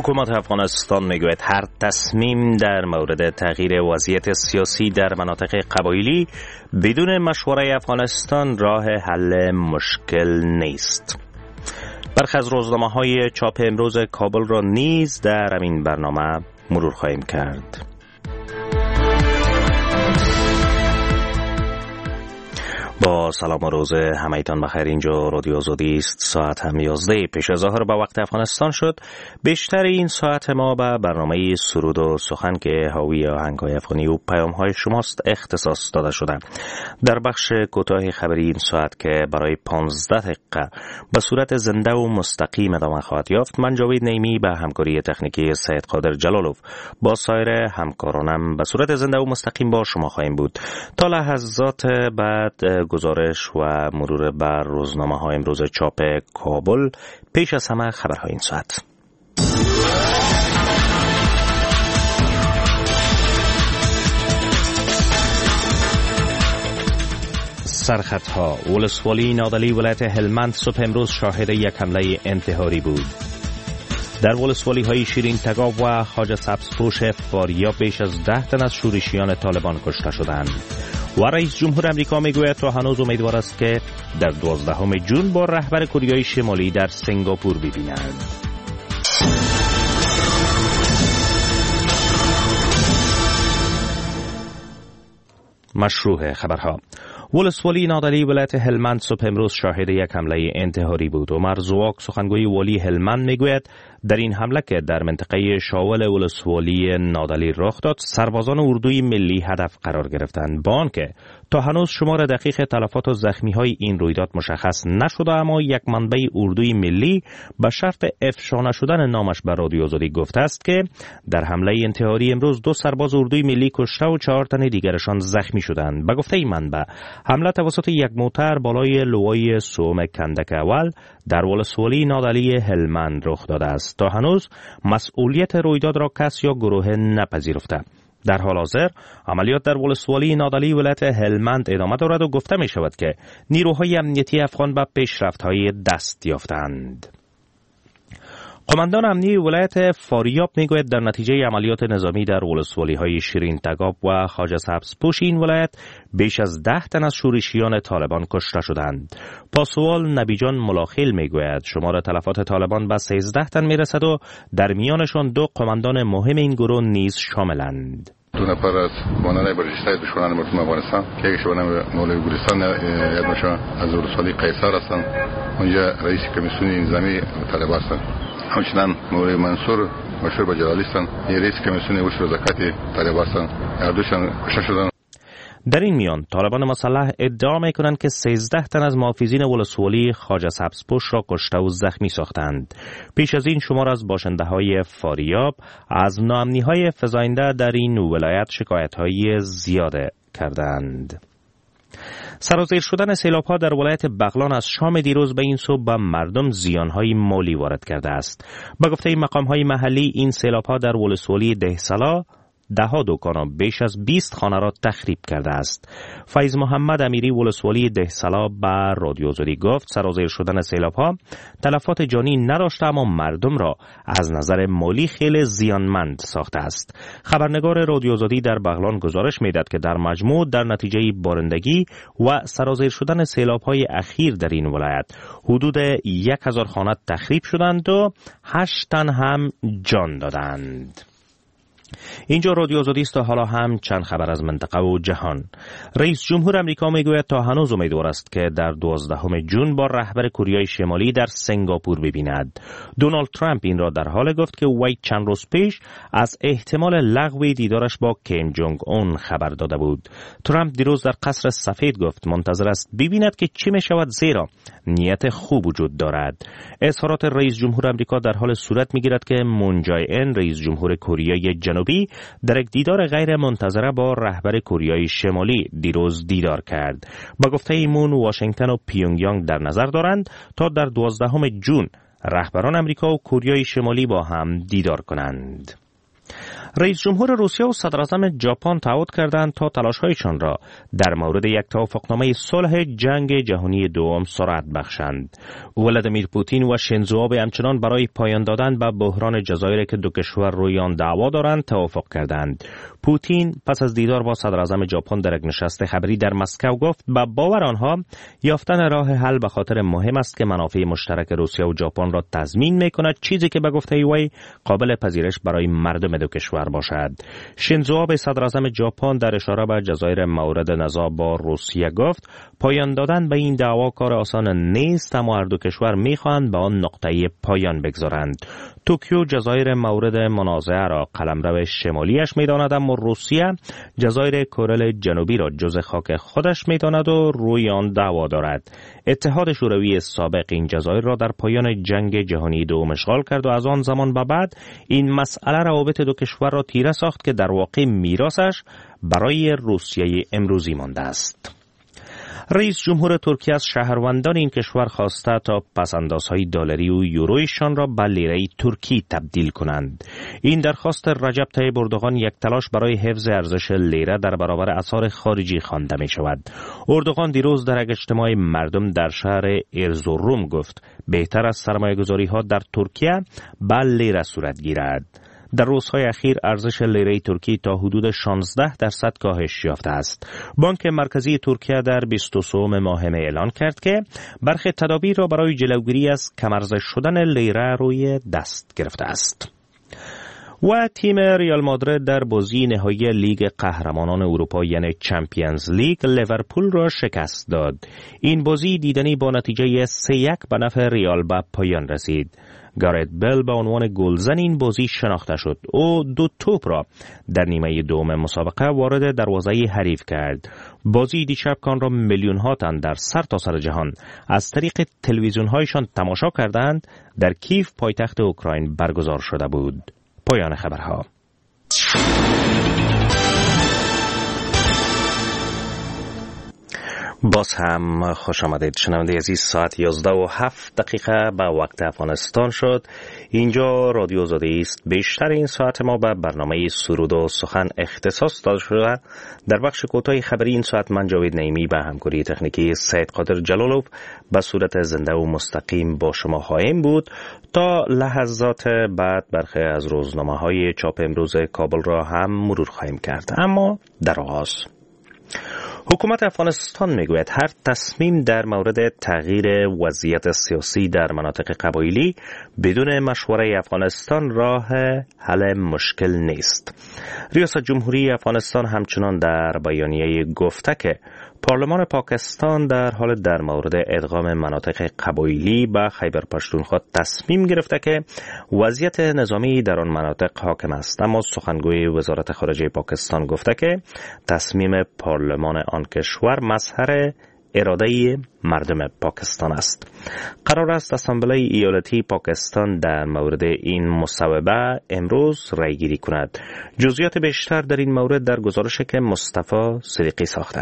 حکومت افغانستان میگوید هر تصمیم در مورد تغییر وضعیت سیاسی در مناطق قبایلی بدون مشوره افغانستان راه حل مشکل نیست. برخی از روزنامه‌های چاپ امروز کابل را نیز در این برنامه مرور خواهیم کرد. با سلام و روز همه‌تان بخیر. اینجا رادیو آزادی است. ساعت هم 11 پیش از ظهر به وقت افغانستان شد. بیشتر این ساعت ما به برنامه سرود و سخن که حاوی آهنگ‌های افغانی و پیام‌های شماست اختصاص داده شده. در بخش کوتاه خبری این ساعت که برای 15 دقیقه به صورت زنده و مستقیم ادامه خواهد یافت، من جاوید نیمی به همکاری تکنیکی سید قادر جلالوف با سایر همکارانم به صورت زنده و مستقیم با شما خواهیم بود. تا لحظات بعد گزارش و مرور بر روزنامه‌های امروز چاپ کابل. پیش از همه خبرهای این ساعت. سرخطها: ولسوالی نادعلی ولایت هلمند صبح امروز شاهد یک حمله انتحاری بود. در ولسوالی های شیرین تگاب و خواجه سبزپوش فاریاب بیش از 10 تن از شورشیان طالبان کشته شدند. و رئیس جمهور امریکا میگوید تا هنوز امیدوار است که در 12 جون با رهبر کره شمالی در سنگاپور ببیند. مشروع خبرها: ولسوالی نادعلی ولایت هلمند صبح امروز شاهد یک حمله انتحاری بود. عمر زواک سخنگوی والی هلمند میگوید در این حمله که در منطقه شاول ولسوالی نادعلی رخ داد، سربازان اردوی ملی هدف قرار گرفتند. با آنکه تا هنوز شمار دقیق تلفات و زخمی‌های این رویداد مشخص نشده، اما یک منبع اردوی ملی به شرط افشا نشدن نامش به رادیو آزادی گفته است که در حمله انتحاری امروز 2 سرباز اردوی ملی کشته و 4 تن دیگرشان زخمی شدند. به گفته این منبع، حمله توسط یک موتر بالای لوای سوم کندک اول در ولسوالی نادعلی هلمند رخ داده است. تا هنوز مسئولیت رویداد را کس یا گروه نپذیرفته. در حال حاضر عملیات در ولسوالی نادعلی ولایت هلمند ادامه دارد و گفته می شود که نیروهای امنیتی افغان به پیشرفت‌های دست یافتند. قماندان امنیتی ولایت فاریاب میگوید در نتیجه عملیات نظامی در ولسوالی‌های شیرین تگاب و خواجه سبزپوش این ولایت بیش از 10 تن از شورشیان طالبان کشته شدند. پاسوال نبیجان ملاخیل میگوید شمار تلفات طالبان به 13 تن میرسد و در میانشان 2 قماندان مهم این گروه نیز شاملند. 2 نفر از قماندان‌های برجسته دشمنان مردم افغانستان که یکیش به نام مولوی گلستان یاد میشه از ولسوالی قیصر هستند. اونجا رئیس کمیسیون نظامی طالبان هستند. همچنین مولوی منصور مشهور به جلالیستان رئیس کمیسیون عشر زکات طالبان هستند. هر دوشان کشته شدند. در این میان طالبان مسلح ادعا میکنند که 13 تن از محافظین ولسوالی خواجه سبزپوش را کشته و زخمی ساختند. پیش از این شمار از باشنده‌های فاریاب از ناامنی‌های فزاینده در این ولایت شکایت‌های زیاد کردند. سرازیر شدن سیلاب‌ها در ولایت بغلان از شام دیروز به این سو به مردم زیان‌های مالی وارد کرده است. به گفته مقام‌های محلی این سیلاب‌ها در ولسوالی دهسلا 10 دکان و بیش از 20 خانه را تخریب کرده است. فیض محمد امیری ولسوالی دهسلا به رادیو آزادی گفت سرازیر شدن سیلاب‌ها تلفات جانی نداشته اما مردم را از نظر مالی خیلی زیانمند ساخته است. خبرنگار رادیو آزادی در بغلان گزارش می‌دهد که در مجموع در نتیجه بارندگی و سرازیر شدن سیلاب‌های اخیر در این ولایت حدود 1000 خانه تخریب شدند و 8 تن هم جان دادند. اینجا رادیو آزادی است و حالا هم چند خبر از منطقه و جهان. رئیس جمهور امریکا میگوید تا هنوز امیدوار است که در 12 جون با رهبر کره شمالی در سنگاپور ببیند. دونالد ترامپ این را در حال گفت که وی چند روز پیش از احتمال لغو دیدارش با کیم جونگ اون خبر داده بود. ترامپ دیروز در قصر سفید گفت منتظر است ببیند که چه می شود زیرا نیت خوب وجود دارد. اظهارات رئیس جمهور امریکا در حال صورت میگیرد که مون جای این رئیس جمهور کره جنوبی در یک دیدار غیر منتظره با رهبر کره شمالی دیروز دیدار کرد. با گفته ایمون واشنگتن و پیونگیانگ در نظر دارند تا در 12 جون رهبران امریکا و کره شمالی با هم دیدار کنند. رئیس جمهور روسیه و صدر اعظم ژاپن تعهد کردند تا تلاش‌هایشان را در مورد یک توافقنامه صلح جنگ جهانی دوم سرعت بخشند. ولادیمیر پوتین و شینزو آبه همچنان برای پایان دادن به بحران جزایر که دو کشور روی آن دعوا دارند توافق کردند. پوتین پس از دیدار با صدر اعظم ژاپن در یک نشست خبری در مسکو گفت به باور آنها یافتن راه حل به خاطر مهم است که منافع مشترک روسیه و ژاپن را تضمین می‌کند، چیزی که به گفته وی قابل پذیرش برای مردم دو کشور باشد. شینزو آبه صدر اعظم ژاپن در اشاره به جزایر مورد نزاع با روسیه گفت پایان دادن به این دعوا کار آسان نیست، اما هر دو کشور می‌خواهند به آن نقطه پایان بگذارند. توکیو جزایر مورد منازعه را قلمرو شمالیش می‌داند، اما روسیه جزایر کورل جنوبی را جزء خاک خودش می‌داند و روی آن دعوا دارد. اتحاد شوروی سابق این جزایر را در پایان جنگ جهانی دوم اشغال کرد و از آن زمان به بعد این مسئله روابط دو کشور را تیره ساخت که در واقع میراثش برای روسیه امروزی مانده است. رئیس جمهور ترکیه از شهروندان این کشور خواسته تا پس‌اندازهای دلاری و یورویشان را به لیره ترکی تبدیل کنند. این درخواست رجب طیب اردوغان یک تلاش برای حفظ ارزش لیره در برابر اسعار خارجی خوانده می شود. اردوغان دیروز در یک اجتماع مردم در شهر ارزروم گفت بهتر است سرمایه‌گذاری‌ها در ترکیه به لیره صورت گیرد. در روزهای اخیر ارزش لیره ترکی تا حدود 16% کاهش یافته است. بانک مرکزی ترکیه در 23 ماه می اعلان کرد که برخی تدابیر را برای جلوگیری از کم‌ارزش شدن لیره روی دست گرفته است. و تیم ریال مادرید در بازی نهایی لیگ قهرمانان اروپا یعنی چمپیونز لیگ لیورپول را شکست داد. این بازی دیدنی با نتیجه 3-1 به نفع ریال به پایان رسید. گارت بیل به عنوان گلزن این بازی شناخته شد. او 2 توپ را در نیمه دوم مسابقه وارد دروازه حریف کرد. بازی دیشب کان را میلیون ها تن در سرتاسر جهان از طریق تلویزیون هایشان تماشا کردند. در کیف پایتخت اوکراین برگزار شده بود. پایان خبرها. باز هم خوش آمدید شنونده عزیز. ساعت 11:07 به وقت افغانستان شد. اینجا رادیو آزادی است. بیشتر این ساعت ما به برنامه سرود و سخن اختصاص داده شده. در بخش کوتاه خبری این ساعت من جاوید نعیمی به همکاری تکنیکی سید قادر جلالوف به صورت زنده و مستقیم با شما خواهیم بود. تا لحظات بعد برخی از روزنامه‌های چاپ امروز کابل را هم مرور خواهیم کرد. اما در آغاز حکومت افغانستان میگوید هر تصمیم در مورد تغییر وضعیت سیاسی در مناطق قبایلی بدون مشوره افغانستان راه حل مشکل نیست. ریاست جمهوری افغانستان همچنان در بیانیه گفته که پارلمان پاکستان در حال در مورد ادغام مناطق قبایلی به خیبر پختونخوا تصمیم گرفته که وضعیت نظامی در آن مناطق حاکم است، اما سخنگوی وزارت خارجه پاکستان گفته که تصمیم پارلمان آن کشور مظهر اراده مردم پاکستان است. قرار است اسامبله ایالتی پاکستان در مورد این مصوبه امروز رای گیری کند. جزئیات بیشتر در این مورد در گزارشی که مصطفی صدیقی ساخته.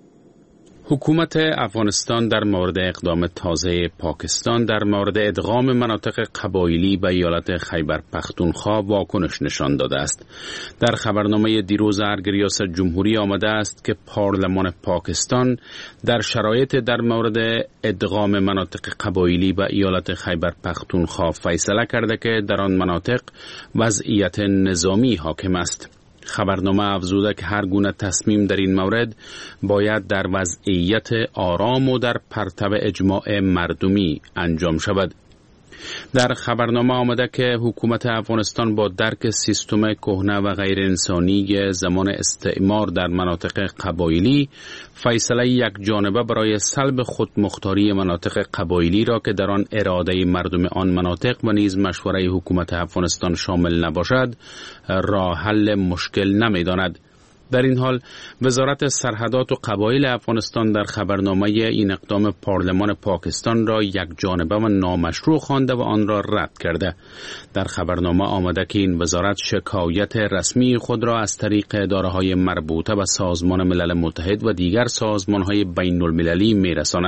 حکومت افغانستان در مورد اقدام تازه پاکستان در مورد ادغام مناطق قبایلی به ایالت خیبر پختونخوا واکنش نشان داده است. در خبرنامه دیروز ارگ ریاست جمهوری آمده است که پارلمان پاکستان در شرایط در مورد ادغام مناطق قبایلی به ایالت خیبر پختونخوا فیصله کرده که در آن مناطق وضعیت نظامی حاکم است. خبرنامه افزوده که هر گونه تصمیم در این مورد باید در وضعیت آرام و در پرتو اجماع مردمی انجام شود. در خبرنامه آمده که حکومت افغانستان با درک سیستم کهنه و غیر انسانی زمان استعمار در مناطق قبایلی فیصله یک جانبه برای سلب خودمختاری مناطق قبایلی را که در آن اراده مردم آن مناطق و نیز مشوره حکومت افغانستان شامل نباشد راه حل مشکل نمی‌داند. در این حال وزارت سرحدات و قبایل افغانستان در خبرنامه این اقدام پارلمان پاکستان را یک جانبه و نامشروع خوانده و آن را رد کرده. در خبرنامه آمده که این وزارت شکایت رسمی خود را از طریق اداره‌های مربوطه و سازمان ملل متحد و دیگر سازمان‌های بین المللی می‌رساند.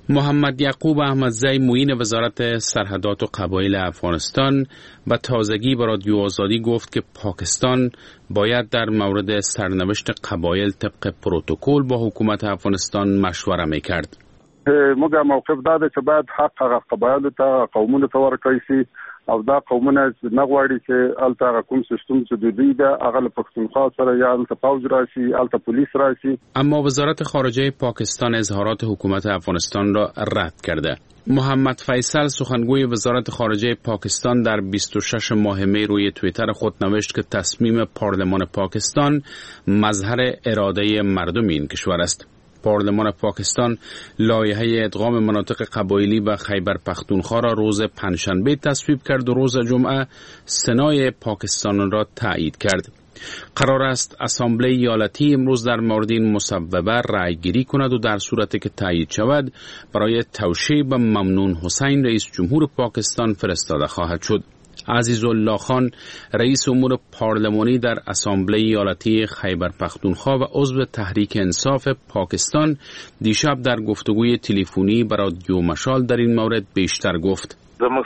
محمد یعقوب احمدزی معین وزارت سرحدات و قبایل افغانستان به تازگی به رادیو آزادی گفت که پاکستان باید در مورد سرنوشت قبایل طبق پروتکل با حکومت افغانستان مشوره میکرد. موږ موقف داده چې باید حق قبایل ته قومونو ته ورکړی شي او دا قومونه نه غواړي چې الته کوم سیستم چې د دوی د اغل پښتونخوا سره یا الته پوز راشي الته پولیس راشي. اما وزارت خارجه پاکستان اظهارات حکومت افغانستان را رد کرده. محمد فیصل سخنگوی وزارت خارجه پاکستان در 26 ماه می روی توییتر خود نوشت که تصمیم پارلمان پاکستان مظهر اراده مردم این کشور است. پارلمان پاکستان لایحه ادغام مناطق قبایلی و خیبر پختونخوا را روز پنجشنبه تصویب کرد و روز جمعه سنای پاکستان را تایید کرد. قرار است اسامبله ایالتی امروز در مورد این مصوبه رأی گیری کند و در صورتی که تایید شود برای توشیح به ممنون حسین رئیس جمهور پاکستان فرستاده خواهد شد. عزیزالله خان رئیس امور پارلمانی در اسامبله ایالتی خیبر پختونخوا و عضو تحریک انصاف پاکستان دیشب در گفتگوی تلفنی با رادیو مشال در این مورد بیشتر گفت.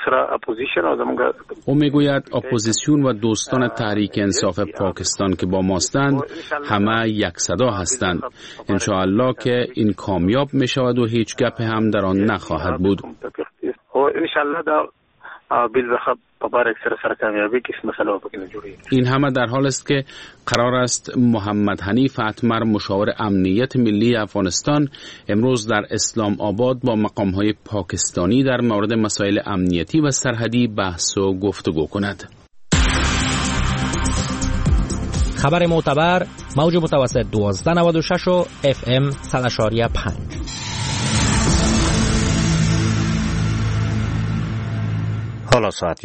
او میگوید اپوزیسیون و دوستان تحریک انصاف پاکستان که با ماستند همه یک صدا هستند. انشاءالله که این کامیاب می شود و هیچ گپ هم در آن نخواهد بود. این همه در حال است که قرار است محمد حنیف اتمر مشاور امنیت ملی افغانستان امروز در اسلام آباد با مقام‌های پاکستانی در مورد مسائل امنیتی و سرحدی بحث و گفتگو کند. خبر معتبر موج متوسط 1296 و FM 100.5. حالا ساعت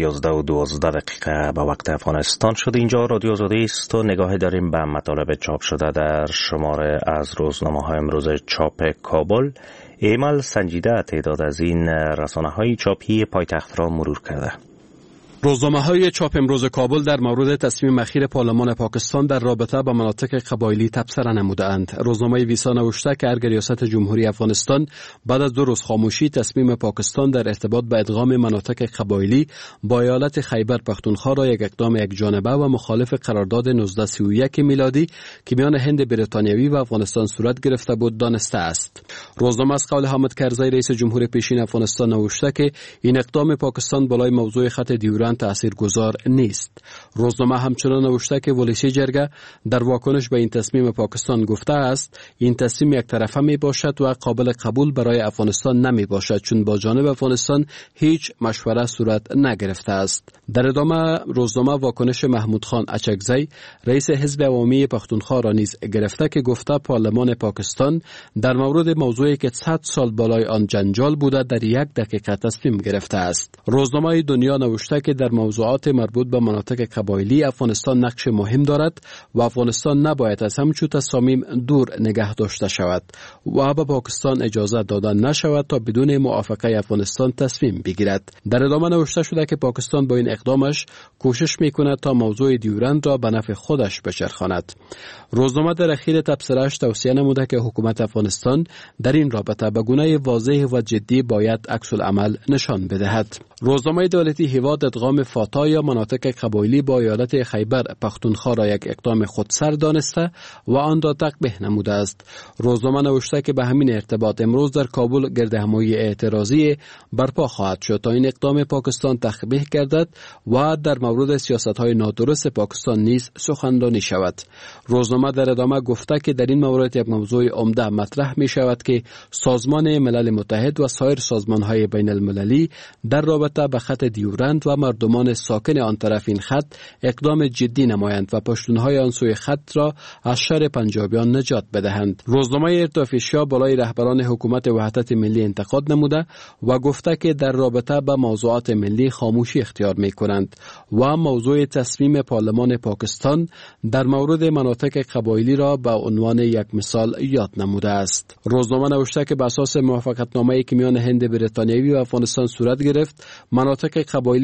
11:12 به وقت افغانستان شد. اینجا رادیو آزادی است و نگاهی داریم به مطالب چاپ شده در شماره از روزنامه‌های امروز چاپ کابل. ایمل سنجیده تعداد از این رسانه‌های چاپی پایتخت را مرور کرده. روزنامه‌های چاپ امروز کابل در مورد تصمیم اخیر پارلمان پاکستان در رابطه با مناطق قبایلی تبصره نمودند. روزنامه ویسا نوشته که اگر ریاست جمهوری افغانستان بعد از 2 روز خاموشی تصمیم پاکستان در ارتباط با ادغام مناطق قبایلی با ایالت خیبر پختونخوا را یک اقدام یکجانبه و مخالف قرارداد 1931 میلادی که میان هند بریتانیایی و افغانستان صورت گرفته بود دانسته است. روزنامه از قول حامد کرزی رئیس جمهور پیشین افغانستان نوشته که این اقدام پاکستان بالای موضوع خط دیورند تاثیرگذار نیست. روزنامه همچنان نوشته که ولسی جرگه در واکنش به این تصمیم پاکستان گفته است این تصمیم یک طرفه می باشد و قابل قبول برای افغانستان نمی باشد چون با جانب افغانستان هیچ مشوره صورت نگرفته است. در ادامه روزنامه واکنش محمود خان اچکزی رئیس حزب عوامی پختونخوا را نیز گرفته که گفته پارلمان پاکستان در مورد موضوعی که 100 سال بالای آن جنجال بوده در 1 دقیقه تصمیم گرفته است. روزنامه دنیا نوشته که در موضوعات مربوط به مناطق قبایلی افغانستان نقش مهم دارد و افغانستان نباید از همچون تصامیم دور نگه داشته شود و به پاکستان اجازه داده نشود تا بدون موافقه افغانستان تصمیم بگیرد. در ادامه نوشته شده که پاکستان با این اقدامش کوشش میکند تا موضوع دیورند را به نفع خودش بچرخاند. روزنامه در اخیر تبصره‌اش توصیه نموده که حکومت افغانستان در این رابطه به گونه واضح و جدی باید عکس العمل نشان بدهد. روزنامه دولتی هیواد ادغام فاتا یا مناطق قبایلی با ایالت خیبر پختونخوا را یک اقدام خودسر دانسته و آن را تقبیح نموده است. روزنامه نوشته که به همین ارتباط امروز در کابل گردهمایی اعتراضی برپا خواهد شد تا این اقدام پاکستان تقبیح گردد و در مورد سیاست‌های نادرست پاکستان نیز سخنرانی شود. روزنامه در ادامه گفته که در این مورد یک موضوع عمده مطرح می شود که سازمان ملل متحد و سایر سازمان‌های بین المللی در رابطه به خط دیورند و مردمان ساکن آن طرف این خط اقدام جدی نمایند و پشتونهای آن سوی خط را از شر پنجابیان نجات بدهند. روزنامه ارتافیشیا بالای رهبران حکومت وحدت ملی انتقاد نموده و گفته که در رابطه با موضوعات ملی خاموشی اختیار می کنند و موضوع تصمیم پارلمان پاکستان در مورد مناطق قبایلی را به عنوان یک مثال یاد نموده است. روزنامه نوشته که بر اساس موافقتنامه‌ای که میان هند بریتانیایی و افغانستان صورت گرفت مناطق قبایلی به مسابقه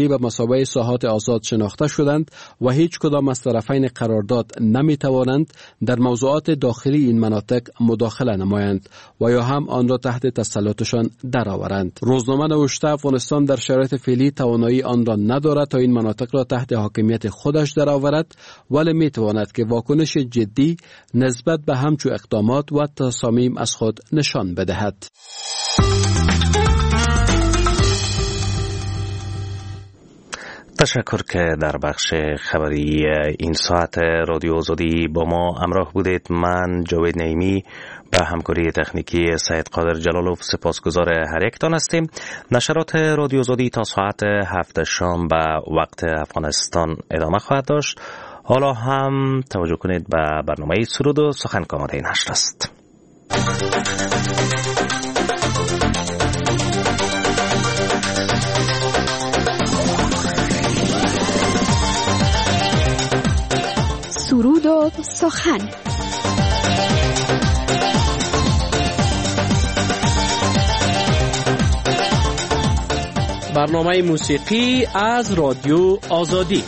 تابع ساحات آزاد شناخته شدند و هیچ کدام از طرفین قرارداد نمی توانند در موضوعات داخلی این مناطق مداخله نمایند و یا هم آن را تحت تسلطشان درآورند. روزنامه نوشته افغانستان در شرایط فعلی توانایی آن را ندارد تا این مناطق را تحت حاکمیت خودش درآورد، ولی می تواند که واکنش جدی نسبت به همچو اقدامات و تصامیم از خود نشان بدهد. تشکر که در بخش خبری این ساعت رادیو آزادی با ما همراه بودید. من جاوید نعیمی به همکاری تکنیکی سید قادر جلالوف سپاسگزار هر یکتان هستیم. نشرات رادیو آزادی تا ساعت 7 شام به وقت افغانستان ادامه خواهد داشت. حالا هم توجه کنید به برنامه سرود و سخن که آماده نشر است. سرود و سخن. برنامه موسیقی از رادیو آزادی.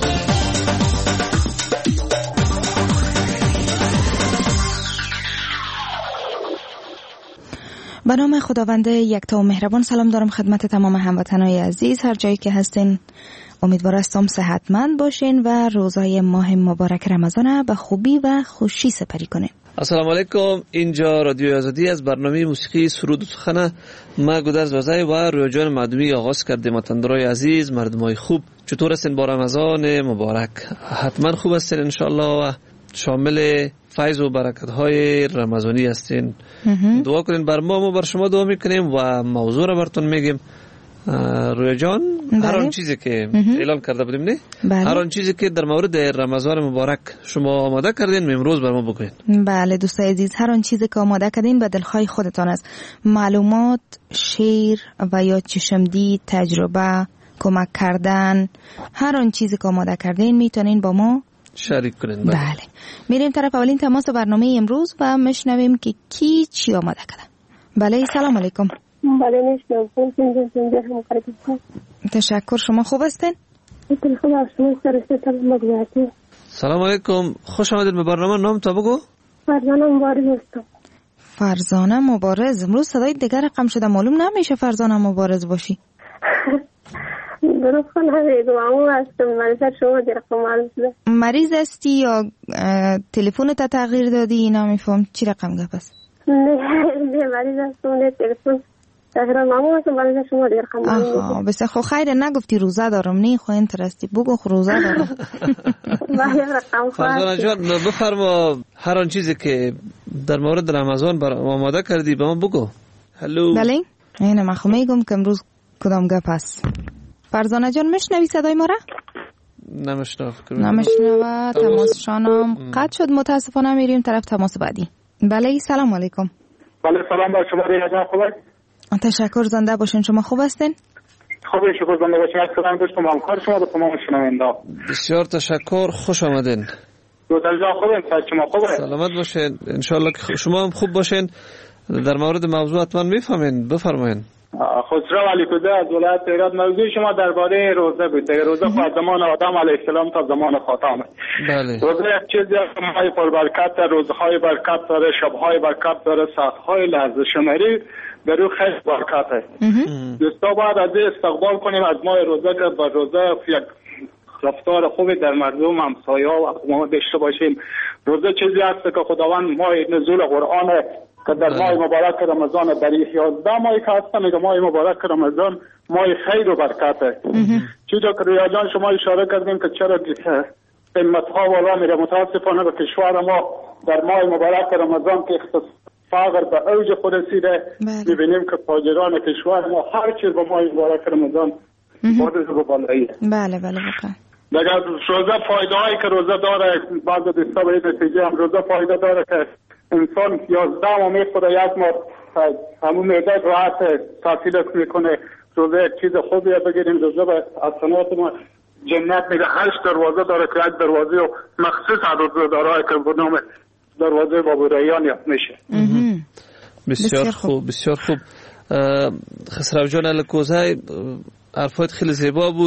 به نام خداوند یکتا و مهربان سلام دارم خدمت تمام هموطنان عزیز هر جایی که هستین. امیدوار هستم صحتمند باشین و روزای ماه مبارک رمضان به خوبی و خوشی سپری کنین. السلام علیکم، اینجا رادیو آزادی از برنامه موسیقی سرود و سخن. ما گودرز وزای و رویا جان معدومی آغاز کردیم. وطندارای عزیز، مردمای خوب، چطور هستین با رمضان مبارک؟ حتما خوب هستین انشالله و شامل فیض و برکت های رمضانی هستین. دعا کنین بر ما بر شما دعا میکنیم و موضوع را براتون میگیم. رویا جان، هر آن چیزی که اعلان کرده بودیم نه؟ هر آن چیزی که در مورد رمضان مبارک شما آماده کردین امروز بر ما بگوین. بله دوستای عزیز، هر آن چیزی که آماده کردین به دلخواه خودتان است. معلومات، شعر و یا چشمدید، تجربه، کمک کردن، هر آن چیزی که آماده کردین میتونین با ما شریک کنین. بله. میریم طرف اولین تماس برنامه امروز و میشنویم که کی چی آماده کرده. بله سلام علیکم. بله میشنوم. تشکر. شما خوب هستین؟ سلام علیکم، خوش آمدید به برنامه. نام تا بگو. فرزانه مبارز هستم. فرزانه مبارز. امروز صدای دیگر رقم شده، معلوم نمیشه فرزانه مبارز باشی. درست نمیگم، اما هستم. مریض شما در رقم معلوم شده. مریض هستی یا تلفن تا تغییر دادی؟ نمیفهم چی رقم گپ است. نه مریض هستم، نه تلفن تغییر معمول هستم. مریض شما در رقم معلوم. آها بس خو خیر نگفتی روزه دارم. نه خو انترستی بگو روزه دارم. فرزانه جان بفرما هر آن چیزی که در مورد رمضان آماده کردی به ما بگو. هلو. بله اینه من خو میگم که امروز کدام گپ است. فرزانه جان میشنوی صدای ما را؟ نمیشنوه. تماسشانم قطع شد متاسفانه. میریم طرف تماس بعدی. بله سلام علیکم. بله سلام بر شما. ریاض خوبه؟ تشکر. زنده باشین. شما خوب هستین؟ خوبه شکر. زنده باشین. سلام داشتم همکار شما به تمام شنونده. بسیار تشکر. خوش آمدین. روزا خوبه؟ شما خوبه؟ سلامت باشین. انشالله که شما هم خوب باشین. در مورد موضوع حتما میفهمین. بفرمایین. خسرو علی کوده از ولایت هرات. موضوع شما درباره روزه بود. روزه از زمان آدم علیه السلام تا زمان خاتم. بله. روزه یک چیزی است که ماه پربرکت، روزهای برکت داره، شبهای برکت داره، ساعتهای لحظه شماری در او خیلی برکت است. دوستا باید از استقبال کنیم از ماه روزه که با روزه یک رفتار خوبی در مردم همسایه و اقوام داشته باشیم. روزه چیزی است که خداوند ماه نزول قرآن که در ماه مبارک رمضان در 11 ماهی که هستم، میگه ماه مبارک رمضان ماه خیر و برکت است. چیزا که رویا جان شما اشاره کردیم که چرا قیمت‌ها بالا میره، متاسفانه به کشور ما در ماه مبارک رمضان که فقر به اوج خود رسیده، میبینیم که تاجران کشور ما هر چیز به ماه مبارک رمضان وارد به بالایی. بله واقعا. دیگه روزه فایده هایی که روزه داره، بعضی دوستا به این نتیجه هم روزه فایده داره که انسان 11 ماه میخوره، یک ماه همون معده راحت تعطیل میکنه. روزه یک چیز خوبیه بگیریم. روزه به حسنات ما جنت میده. 8 دروازه داره که یک دروازه و مخصوص روزه داره که به نام دروازه بابو ریان یاد میشه. بسیار خوب بسیار خوب. خسرو جان الکوزای حرفات خیلی زیبا بود.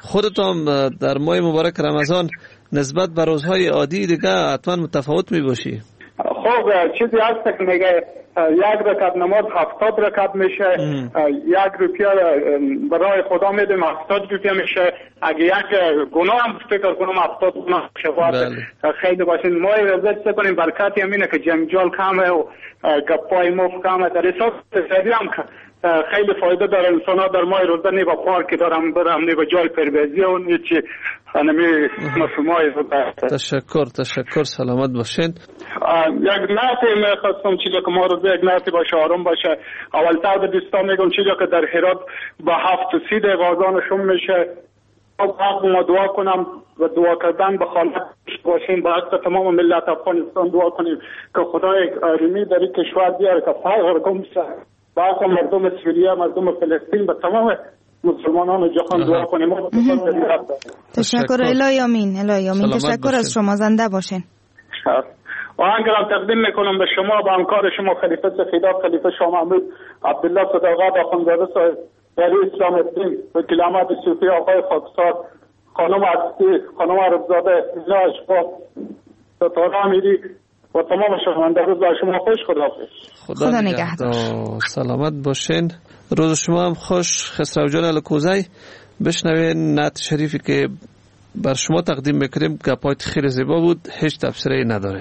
خودتان در ماه مبارک رمضان نسبت به روزهای عادی دیگه حتما متفاوت می باشی؟ خب چیزی هست که میگه یک رکعت نماز 70 رکعت میشه، 1 روپیه برای خدا میدیم 70 روپیه میشه. اگه یک گناه هم فکر کنم 70 گناه میشه. خیلی باشین ما رضایت کنیم برکتی همینه که جنجال کمه و گپای مفت کمه. در حساب سری هم خیلی فایده داره. انسان ها در ماه روزه نی با پارک دارم برم نی با جای پرویزی و نی چی خانمی مفهومای روزه. تشکر سلامت باشین. یک نعتی میخواستم چیزی که ما روزه یک نعتی باشه آروم باشه. اول تر به دوستان میگم چیزی که در هرات با 7:30 وازانشون میشه. ما دعا کنم و دعا کردن به خالق باشیم با حق تمام ملت افغانستان دعا کنیم که خدای آرامی در این کشور بیاره که فقر گم شه. با مردم سوریه، مردم فلسطین، به تمام مسلمانان جهان دعا کنیم. تشکر. الهی آمین. تشکر از شما. زنده باشین. آهنگرم تقدیم میکنم به شما با همکار شما خلیفه سفیداب، خلیفه شاه محمود عبدالله صداقت آخوندزاده صاحب، ولی اسلام الدین، وکیل احمد صوفی، آقای خاکسار، خانم عطسی، خانم عربزاده، اینا اشقاق، ستاره امیری و تمام شنونده. روز بر شما خوش. خدا نگهدار. سلامت باشین. روز شما هم خوش. خسرو جان الکوزی، بشنوین نعت شریفی که بر شما تقدیم میکنیم. گپایت خیلی زیبا بود، هیچ تفسیری نداره.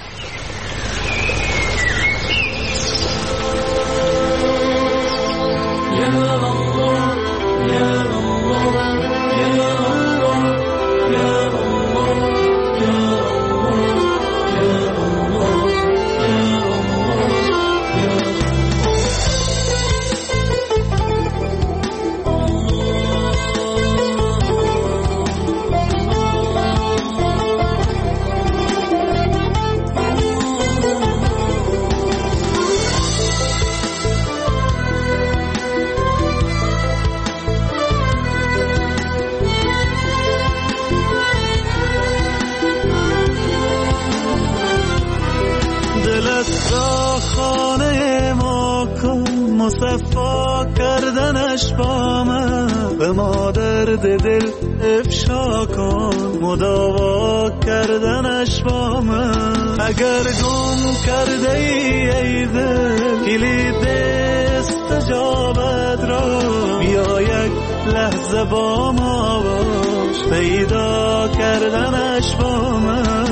مصفا کردنش با من، به ما درد دل افشا کن، مداوا کردنش با من. اگر گم کرده ای دل کلید استجابت را، بیا یک لحظه با ما باش، پیدا کردنش با من.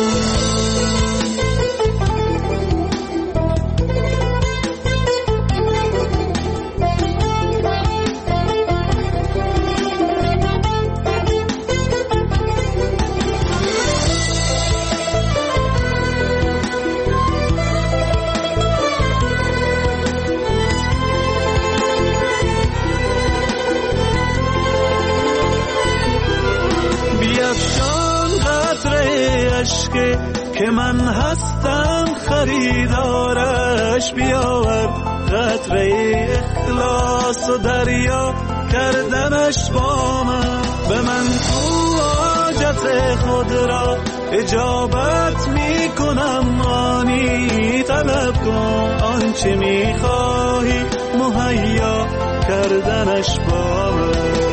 که من هستم خریدارش، بیاور قطره اخلاص و دریا کردنش با من. به من تو حاجت خود را اجابت می کنم، آنی طلب کن آنچه می خواهی مهیا کردنش با من.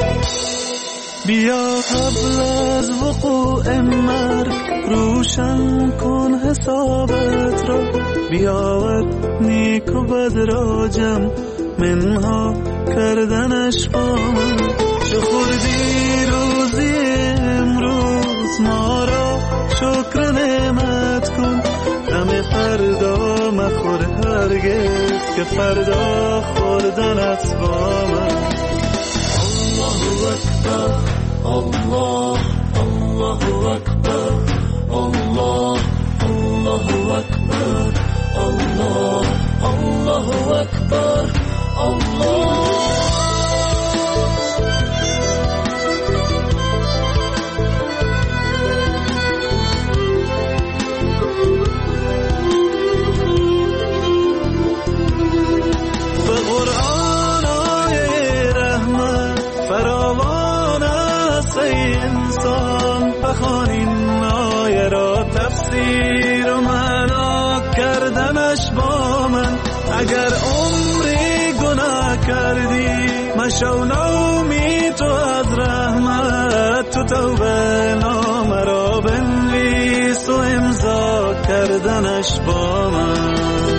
بیا قبل از وقوع مرگ روشن کن حسابت را، بیاور نیک و بد را جمع منها کردنش با من. چو خوردی روزی امروز ما را شکر نعمت کن، غم فردا مخور هرگز که فردا خوردنت با من. الله اکبر، الله الله اکبر، الله الله اکبر، الله الله اکبر، الله. به قرآن آیه رحمت فراوان است ای انسان، بخوان این آیه را تفسیر و معنا کردنش با من. اگر عمری گناه کردی مشو نومی تو از رحمت، توبه نامه را بنویس و امضا کردنش با من.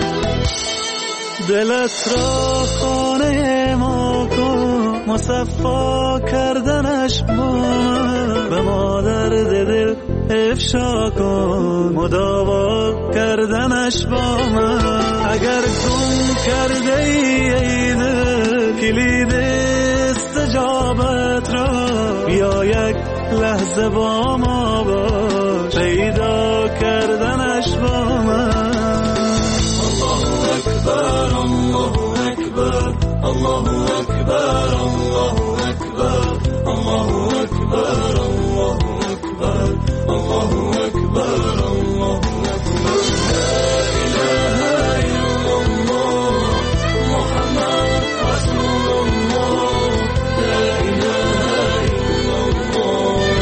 دلت را خانه ما کن، مصفا کردنش با من. به مادر دل افشا کن، مداوا کردنش با من. اگر گم کرده ای دل کلید استجابت را، بیا یک لحظه با ما باش، پیدا کردنش با من. الله اکبر الله اکبر الله اکبر الله اکبر الله اکبر الله اکبر الله اکبر الله اکبر. لا اله الا الله محمد رسول الله. لا اله الا الله.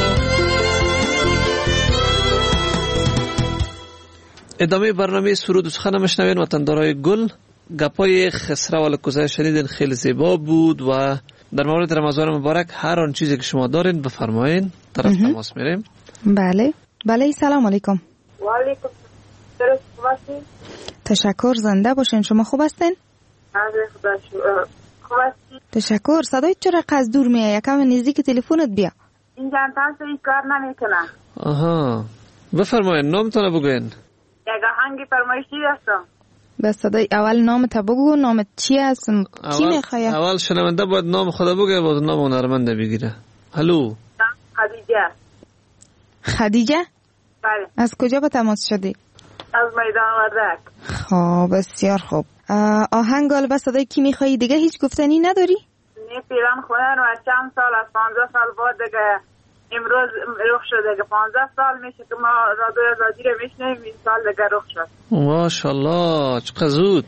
ادامه برنامه سرود و سخن مشنوین وطندارای گل. گپای خسرو الکوزه شنیدین، خیلی زیبا بود و در مورد رمضان مبارک هر آن چیزی که شما دارین بفرمایین. طرف تماس میریم. بله سلام علیکم. و علیکم. درست باشین؟ تشکر، زنده باشین. شما خوب هستین؟ خدا خوب هستین؟ تشکر. صدای چرا از دور میاد؟ یکم نزدیک تلفنت بیا. اینجا تنسایی کار نمیکنه. آها، بفرمایین. نامتون بگوین. یک آهنگ فرمایشی هستم. بس صدای اول نامت بگو. نامت چی هست؟ چی میخوای؟ اول شنونده باید نام خدا بگه، باید نام هنرمنده بگیره. الو. خدیجه. بله. از کجا به تماس شدی؟ از میدان وردک. خب بسیار خوب. آهنگ به صدای کی میخوایی؟ دیگه هیچ گفتنی نداری؟ نه، پیران خونه رو از چند سال، از 15 سال بعد دیگه امروز رخ شده که 15 سال میشه که ما رادیو آزادی رو میشنیم. این سال دیگه رخ شد. ماشاءالله، چقدر زود.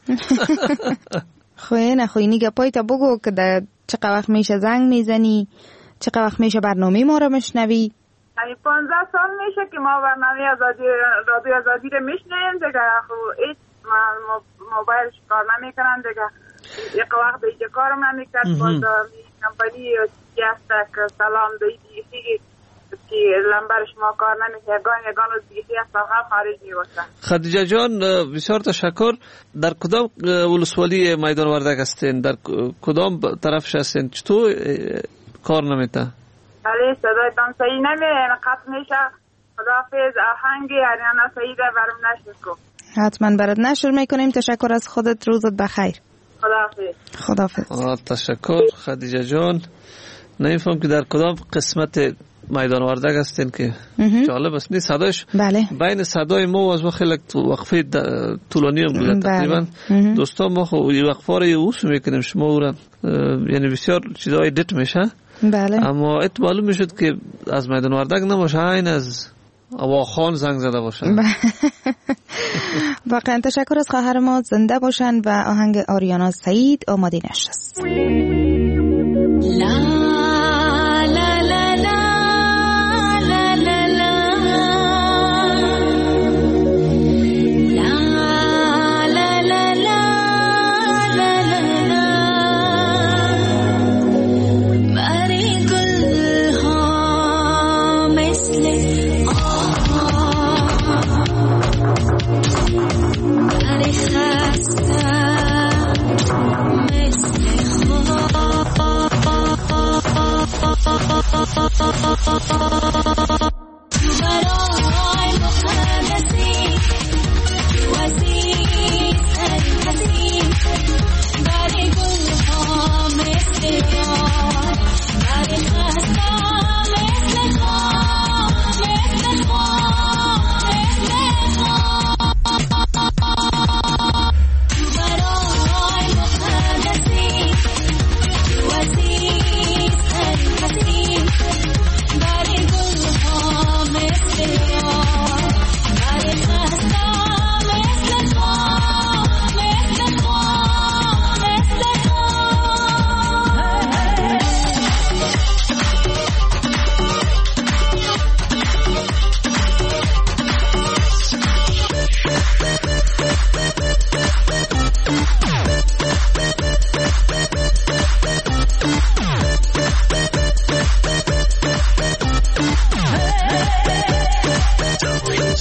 خوی نیگه پای تا بگو که چقدر وقت میشه زنگ میزنی، چقدر وقت میشه برنامه ما رو میشنوی. یعنی 15 سال میشه که ما برنامه رادیو آزادی رو میشنیم دیگه. هیچ موبایلش کار نمیکنن دیگه. یک وقت دیگه کارم نمیکرد. باز کمپانی هست که سلام دیگه که لمبرش ما کار نمیکنه. یگان روز دیگه از خارج میباشن. خدیجه جان بسیار تشکر. در کدام ولسوالی میدان وردک هستین؟ در کدام طرفش هستین؟ چطور کار نمیته؟ بله، صدایتان صحیح نمیره، قطع میشه. خداحافظ. آهنگی اریانا سعیده برام نشر کن. حتما برات نشر میکنیم. تشکر از خودت. روزت بخیر. خداحافظ. تشکر خدیجه جان. نمیفهم که در کدام قسمت میدان وردک هستین که جالب است. نیست صداش. بله. بین صدای ما و از ما خیلی وقفه طولانی هم بوده. تقریبا دوستان ما خب وقفه رو اوس میکنیم، شما او را یعنی بسیار چیزای دت میشه. بله. اما ات معلوم میشد که از میدان وردک نباشه، این از اواخان زنگ زده باشه. واقعا تشکر از خواهر ما. زنده باشن. و آهنگ آریانا سعید آماده نشست. مثل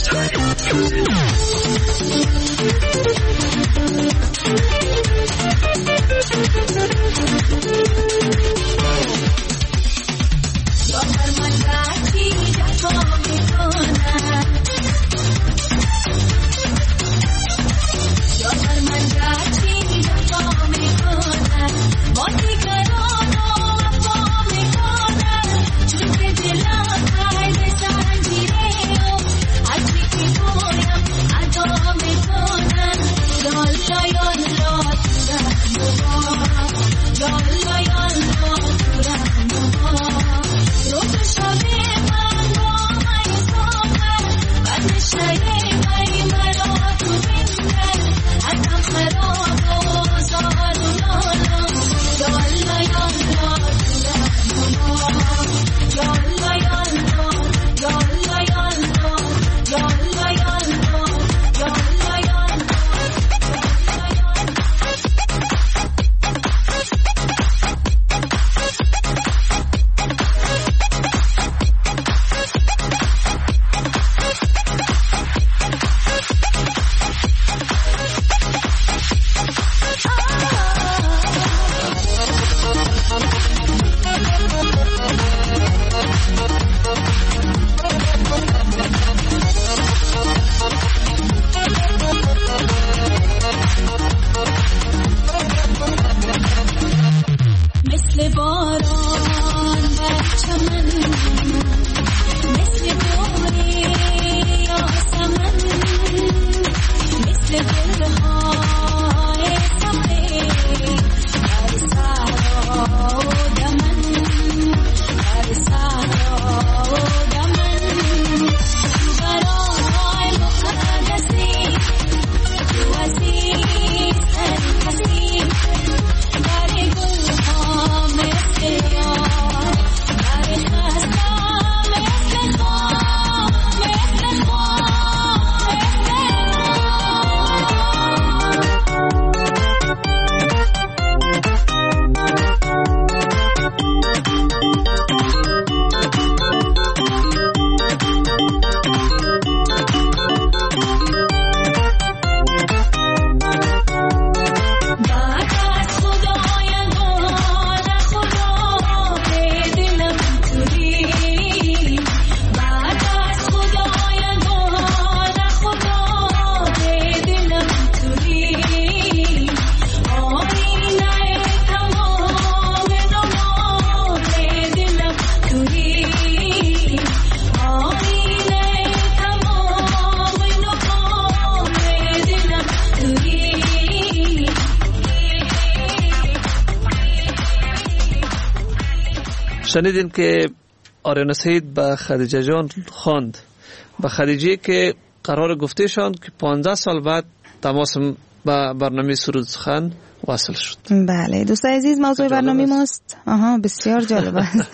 شنیدین که آریانا سعید به خدیجه جان خواند، به خدیجه که قرار گفتهشان که 15 سال بعد تماس به برنامه سرود سخن وصل شد. بله دوستان عزیز، موضوع برنامه ماست بسیار جالب است.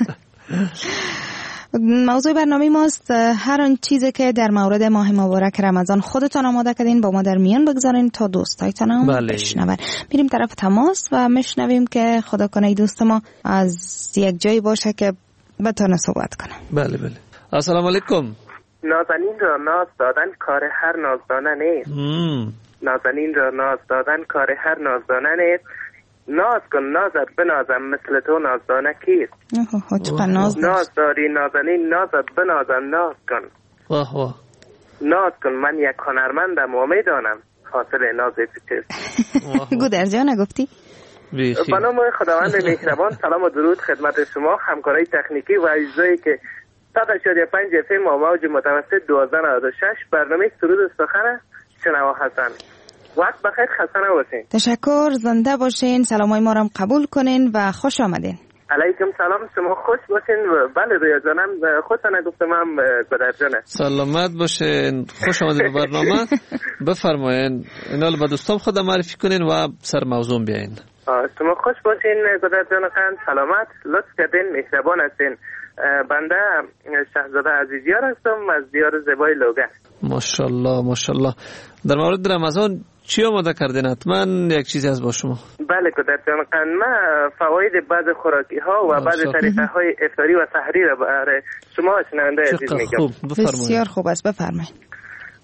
موضوع برنامه ماست هر آن چیزی که در مورد ماه مبارک رمضان خودتان آماده کردین با ما در میان بگذارین تا دوستایتان هم بشنون. میریم طرف تماس و میشنویم که خدا کنه دوست ما از یک جایی باشه که بتونه صحبت کنه. بله بله. السلام علیکم. نازنین را ناز دادن کار هر نازدانه نیست. نازنین را ناز دادن کار هر نازدانه نیست. ناز کن نازت بنازم مثل تو نازدانه کیست. ناز داری نازنین نازت بنازم ناز کن. ناز کن من یک هنرمندم و میدانم حاصل ناز چیست. گودرز جان نگفتی؟ به نام خداوند مهربان سلام و درود خدمت شما همکارای تکنیکی و اجزایی که 185 FM و موج متوسط 1296 برنامه سرود سخن شنوا هستند. وقت بخیر، خسته نباشین. تشکر، زنده باشین، سلامای ما رو قبول کنین و خوش آمدین. علیکم سلام، شما خوش باشین. و بله رویا جانم خوشا نگفتم هم گدر جانه. سلامت باشین، خوش آمدین به برنامه. بفرمایین اینال به دوستان خود معرفی کنین و سر موضوع بیاین. شما خوش باشین گدر جان خان، سلامت، لطف کردین، مهربان هستین. بنده شهزاده عزیزیار هستم از دیار زیبای لوگه. ماشاءالله ماشاءالله. در مورد رمضان چی آماده کردین؟ حتما یک چیزی از با شما. بله کدرجان خان، من فواید بعض خوراکی ها و بعض طریقه های افطاری و سحری را برای شما شنونده عزیز میگم. بسیار خوب است، بفرمایید.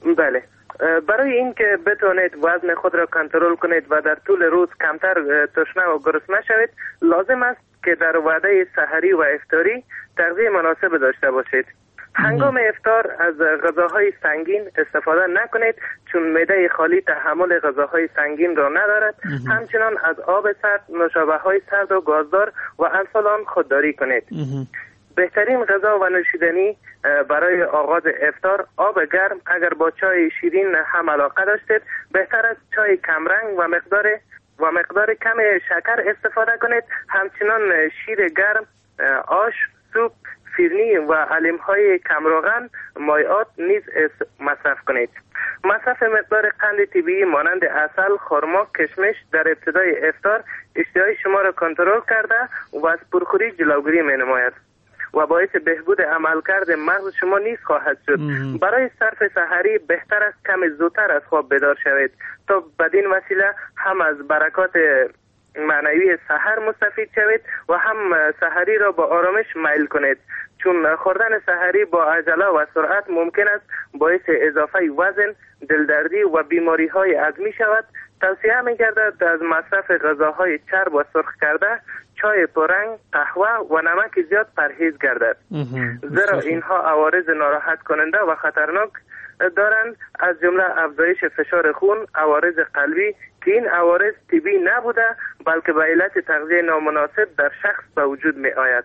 بله، برای اینکه بتونید وزن خود را کنترل کنید و در طول روز کمتر تشنه و گرسنه شوید، لازم است که در وعده سحری و افطاری تغذیه مناسب داشته باشید. هنگام افطار از غذاهای سنگین استفاده نکنید چون معده خالی تحمل غذاهای سنگین را ندارد. همچنان از آب سرد، نوشابه‌های سرد و گازدار و انسولان خودداری کنید. بهترین غذا و نوشیدنی برای آغاز افطار آب گرم، اگر با چای شیرین هم علاقه داشتید بهتر است چای کمرنگ و مقدار کم شکر استفاده کنید. همچنان شیر گرم، آش، سوپ، فیرنی و علم‌های کمروغن، مایعات نیز مصرف کنید. مصرف مقدار قند طبیعی مانند عسل، خرما، کشمش در ابتدای افطار اشتهای شما را کنترل کرده و از پرخوری جلوگیری می‌نماید و باعث بهبود عملکرد مغز شما نیز خواهد شد. برای صرف سحری بهتر است کمی زودتر از خواب بیدار شوید تا بدین وسیله هم از برکات معنوی سحر مستفید شوید و هم سحری را با آرامش میل کنید، چون خوردن سحری با عجله و سرعت ممکن است باعث اضافه وزن، دلدردی و بیماری های عظمی شود. توصیه می گردد از مصرف غذاهای چرب و سرخ کرده، چای پررنگ، قهوه و نمک زیاد پرهیز گردد، زیرا اینها عوارض ناراحت کننده و خطرناک دارند، از جمله افزایش فشار خون، عوارض قلبی که این عوارض طبیعی نبوده بلکه به علت تغذیه نامناسب در شخص به وجود می آید.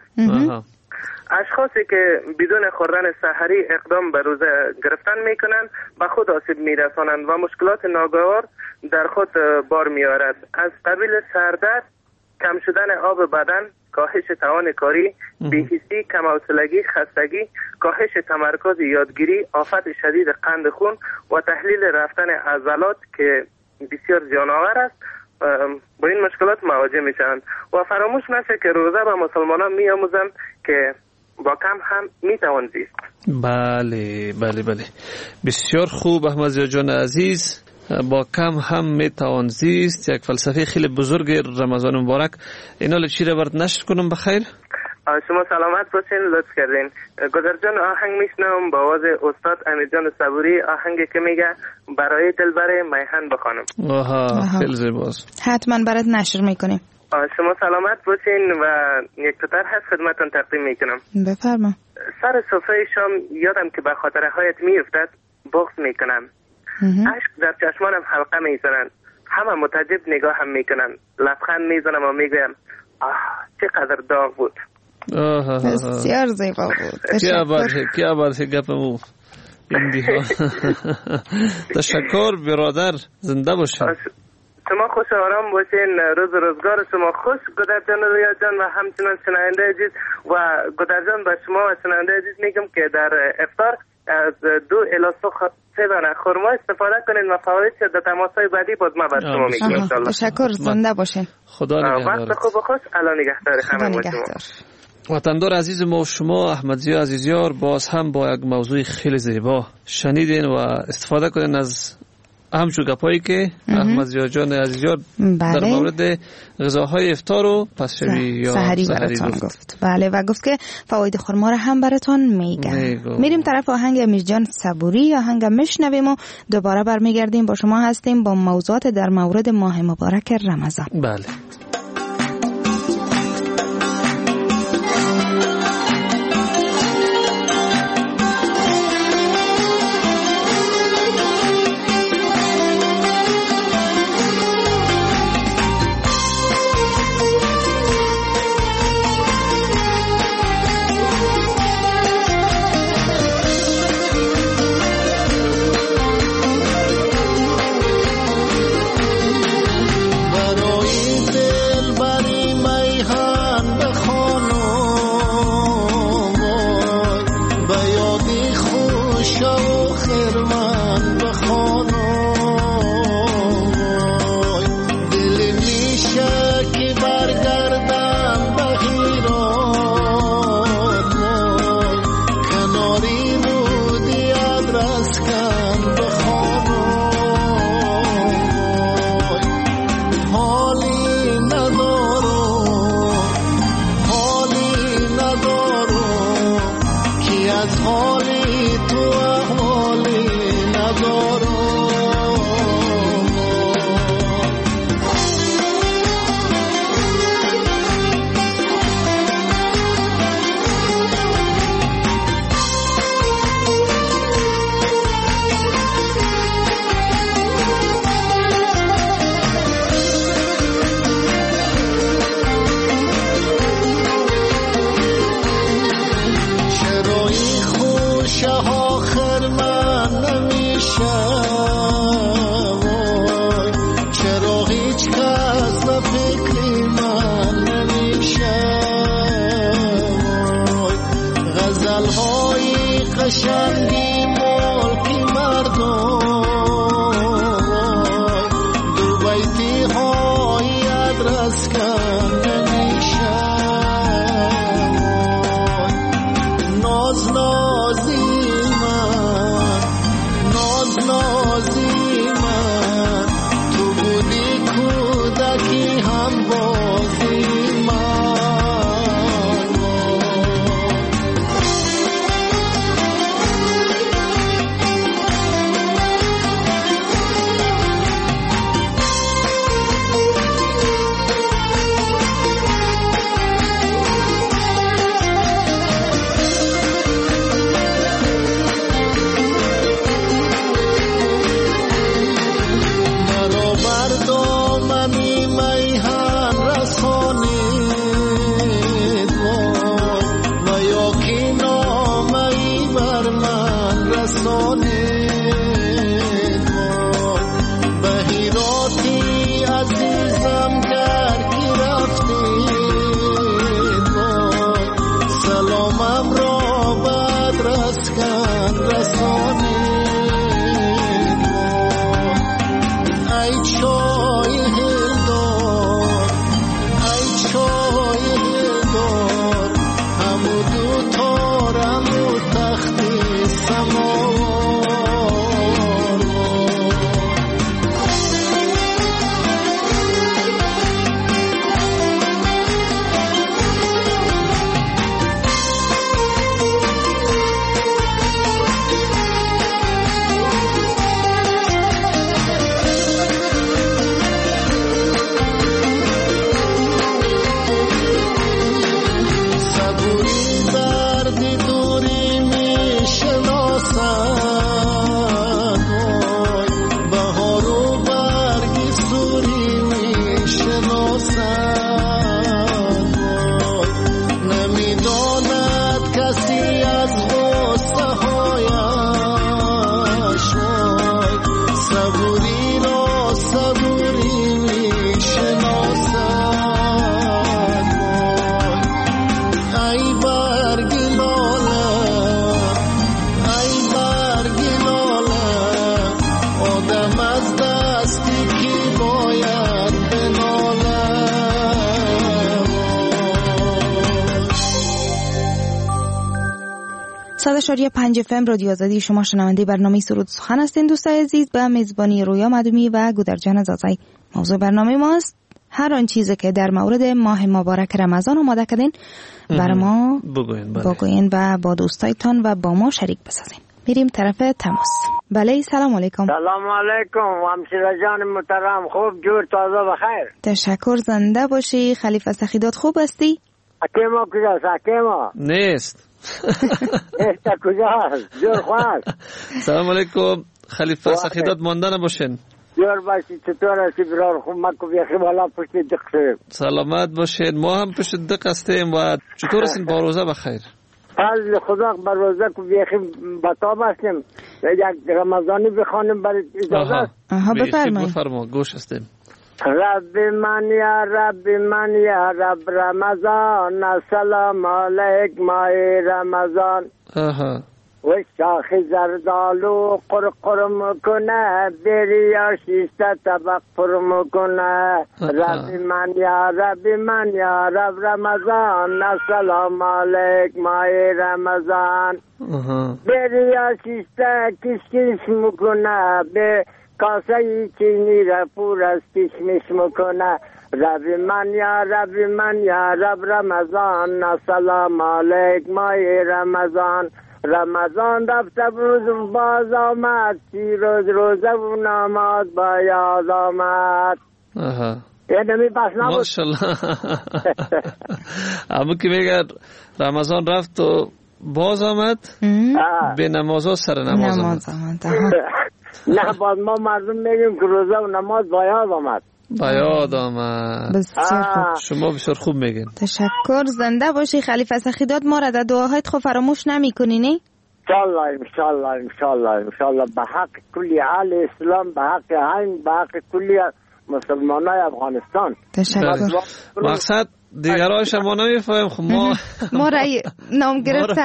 اشخاصی که بدون خوردن سحری اقدام به روزه گرفتن می کنند به خود آسیب می رسانند و مشکلات ناگوار در خود بار می آورد، از قبیل سردرد، کم شدن آب بدن، کاهش توان کاری، بی‌حسی، کم‌حوصلگی، خستگی، کاهش تمرکز یادگیری، آفت شدید قند خون و تحلیل رفتن عضلات که بسیار زیان‌آور است، با این مشکلات مواجه میشن. و فراموش نشه که روزه به مسلمانان میآموزند که با کم هم میتوان زیست. بله بله بله، بسیار خوب احمد جان عزیز. با کم هم میتوان زیست، یک فلسفه خیلی بزرگ رمضان مبارک. اینا چی را برد نشر کنم بخیر؟ شما سلامت باشین، لطف کردین. گذر جان آهنگ میشنم با آواز استاد امیر جان صبوری، آهنگی که میگه برای دلبر میهن بخوانم. خیلی زیباست، حتما برات نشر میکنیم. شما سلامت باشین و یک تتر هست خدمتتون تقدیم میکنم. بفرما. سر سفره شام یادم که به خاطرهایت میافتد بغض میکنم، عشق در چشمانم حلقه میزنن، همه متعجب نگاه هم میکنن، لبخند میزنم و میگویم چقدر داغ بود. بسیار زیبا بود. کیا بار گپمو ایندیها. تشکر برادر، زنده باشین. شما خوش آرام باشین، روز روزگار شما خوش. گدر جان و ریاض جان و همچنان شنونده عزیز و گدر جان به شما و شنونده عزیز میگم که در افطار از 2 الی 3 دانه خرما استفاده کنین و فوایدش در تماس‌های بعدی باز ما بر شما میگم ان شاء الله. تشکر، زنده باشین. خدا نگهدار. وقت خوب و خوش. الله نگهدار همه شما. وطندار عزیز ما و شما احمدزی عزیزیار باز هم با یک موضوع خیلی زیبا شنیدین و استفاده کنین از همچون گپایی که احمدزی جان عزیزیار در مورد غذاهای افطار و پسشوی یا سحری براتون گفت. بله، و گفت که فواید خرما رو هم براتون میگن. میریم طرف آهنگ امیر جان صبوری، آهنگ میشنویم و دوباره برمیگردیم با شما هستیم با موضوعات در مورد ماه مبارک رمضان. بله. برای نازی من، تو بودی کودکی هم بازی من. شاری 5 FM رادیو آزادی، شما شنونده برنامه سرود سخن هستین دوستای عزیز، به میزبانی رویا مدومی و گودرجان زازای. موضوع برنامه ماست هر آن چیزی که در مورد ماه مبارک رمضان آماده کردین بر ما بگوین و با دوستایتان و با ما شریک بسازین. میریم طرف تماس. بله سلام علیکم. سلام علیکم همسایه جان محترم، خوب جور تازه بخیر. تشکر، زنده باشی. خلیفه سخیدات خوب هستی؟ حکیما کجاست؟ حکیما نیست. نیست کجاست؟ جور خواهد. سلام علیکم خلیفه سخیدات مانده نباشین. جور باشی، چطور هستی برار؟ خوب مکو بیخی بالا پشت دق شدیم. سلامت باشین، ما هم پشت دق هستیم. و چطور هستین؟ با روزه بخیر. فضل خدا بر روزه که بیخی بطاب هستیم. یک رمضانی بخوانیم برای اجازه است. بفرما گوش هستیم. رب من یا رب من یا رب رمضان، سلام علیک ماه رمضان. و شاخ زردالو قرقر میکنه، بریا شیسته طبق پر میکنه. رب من یا رب من یا رب رمضان، سلام علیک ماه رمضان. بریا شیسته کش میکنه، به کاسه چینی را پر از کشمش میکنه. رب من یا رب من یا رب رمضان، سلام علیک ماه رمضان. رمضان رفته روز باز آمد، 30 روز روزه و نماز با یاد آمد. یعنی بس نبود ماشاءالله. اما که میگه رمضان رفت و باز آمد، به نماز ها سر نماز آمد. نه باز ما مردم میگیم که روزه و نماز با یاد آمد. با یاد آمد. شما بسیار خوب میگین. تشکر، زنده باشی خلیفه سخیدات. ما را در دعاهایت خو فراموش نمی کنی نه؟ انشالله به حق کلی اهل اسلام، به حق همین، به حق کلی مسلمانای افغانستان. تشکر. مقصد دیگرایش ما نمیفهمیم، خب ما رای نام گرفته.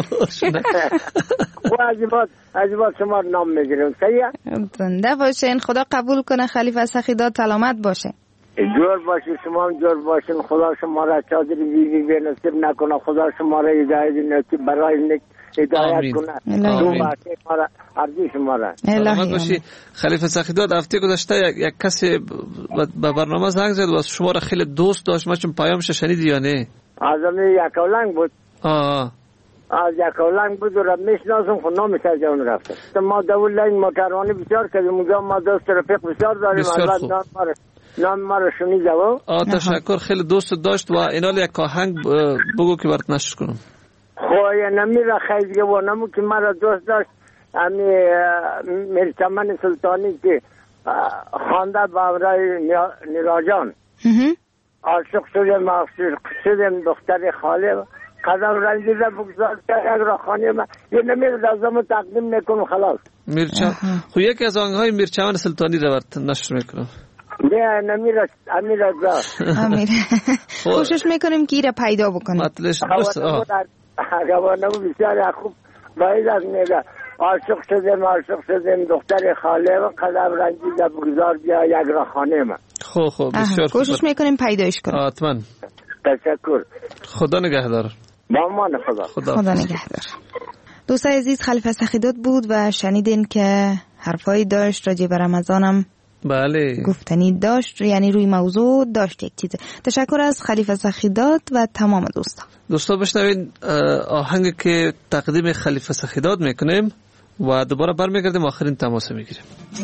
عجیبات شما نام میگیریم. زنده باشین، خدا قبول کنه خلیفه سخیدات، سلامت باشه. جور باشین، شما هم جور باشین. خدا شما را چادری بیبی به نصیب نکنه، خدا شما را هدایت نصیب برای هدایت کنه. دو واقعی ما را عرضی شما را سلامت باشی. خلیفه سخیداد هفته گذشته یک کسی به برنامه زنگ زد و شما را خیلی دوست داشت. ما چون پیامش شنیدی یا نه؟ از یک اولنگ بود. از یک اولنگ بود و را میشناسم خود نامش از اون رفته. ما دول لین مکرانی بسیار کردیم اونجا. ما دوست رفیق بسیار داریم. نام ما را شنیده و تشکر. خیلی دوست داشت و اینال یک آهنگ بگو که برات نشر کنم. خواه نمی را خیلی و نمو که ما را دوست داشت امی مرچمن سلطانی که خانده باورای نیراجان عاشق شدم عاشق شدم دختر خاله قدم رنجیده بگذار که اگر خانه من یه نمی رازم تقدیم نکنم خلاص. خو یکی از آنهای مرچمن سلطانی را برات نشر میکنم. نه نمیره امیر ازا کوشش میکنیم که ایره پیدا بکنیم. مطلش دوست روانمو بسیار خوب باید از میگه عاشق شدم دختر خاله و قدم رنجیده بگذار بیا یک را خانه من. خوب بسیار کوشش میکنیم پیدایش کنیم. حتما. تشکر. خدا نگهدار. با امان خدا نگهدار. دوستای عزیز خلیفه سخیداد بود و شنیدین که حرفایی داشت راجع به رمضانم بله گفتنی داشت، یعنی روی موضوع داشت یک چیز. تشکر از خلیفه سخیداد و تمام دوستان بشنوین آهنگ که تقدیم خلیفه سخیداد میکنیم و دوباره برمیگردیم آخرین تماس میگیریم.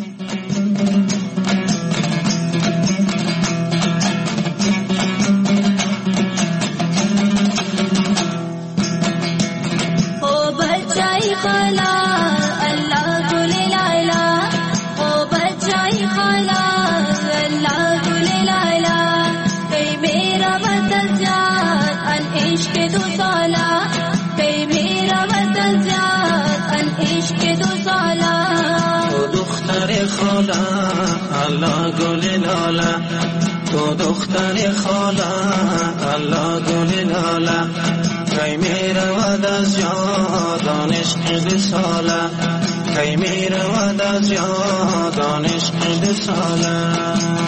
او بچای خالا الله گل لالا، او بچای خالا الله گل لالا، ای میرا وطن جان ان عشق دو سالا، ای میرا وطن جان ان عشق دو سالا. تو دختر خالا الله گل لالا، تو دختر خالا الله گل لالا، کی میرود از یادان عشق دو ساله، کی میرود از یادان عشق دو ساله.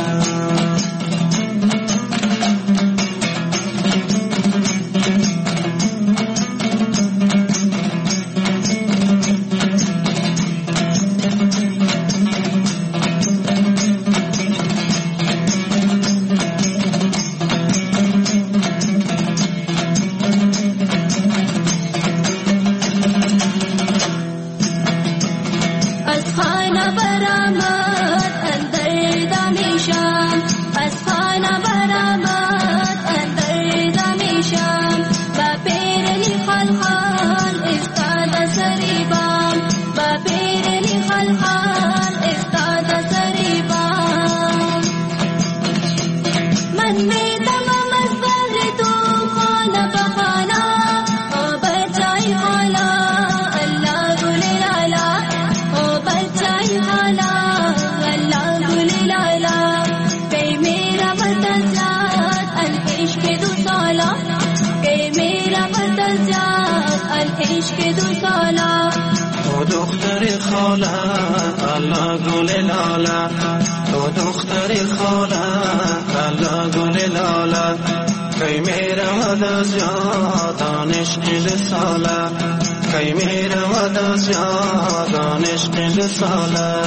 تو دختر خاله الله گل لاله، تو دختر خاله الله گل لاله، کی میرود از یادان عشق دو ساله، کی میرود از یادان عشق دو ساله.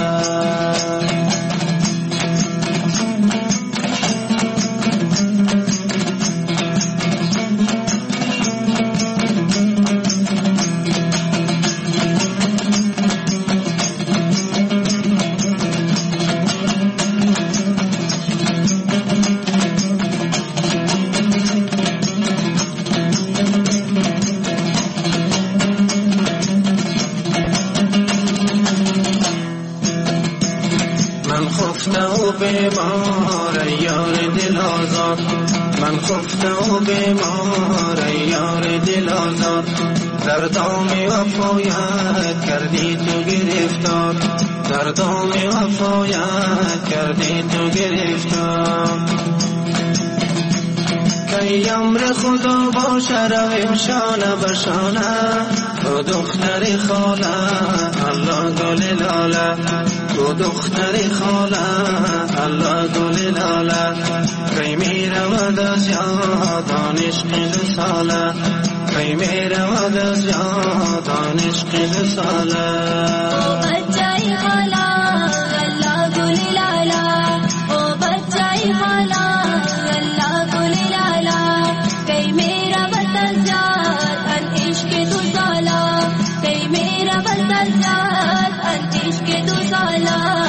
بیمار یار دل آزاد، من خفته و بیمار یار دل آزاد، در دام وفایت کردی تو گرفتار، در دام وفایت کردی تو گرفتار. کی امر خدا باشه رویم شانه به شانه، تو دختر خاله الله گل لاله، تو دختر خاله الله گل لاله، کی میرود از یادان عشق دو ساله، کی میرود از یاد آن عشق رساله او بچه‌ی خالا الله گل لالا او بچه‌ی خالا الله گل لالا کی میرود از یاد آن عشق دو سالا کی میرود از یاد آن عشق دو سالا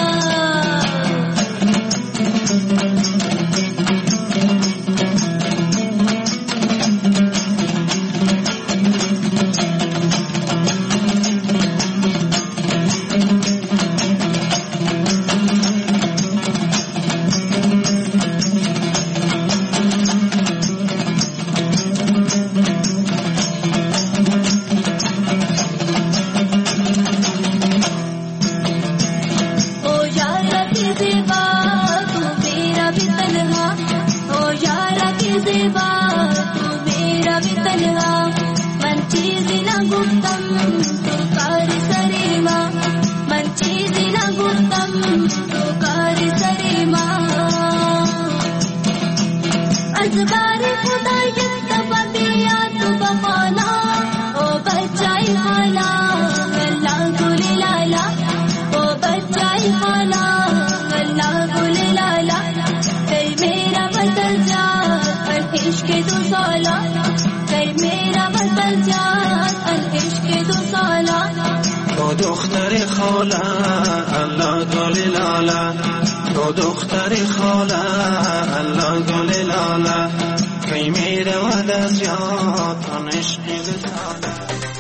دختر خاله الله گل لاله تو دختر خاله الله گل لاله کی میرود از یاد آن عشق رساله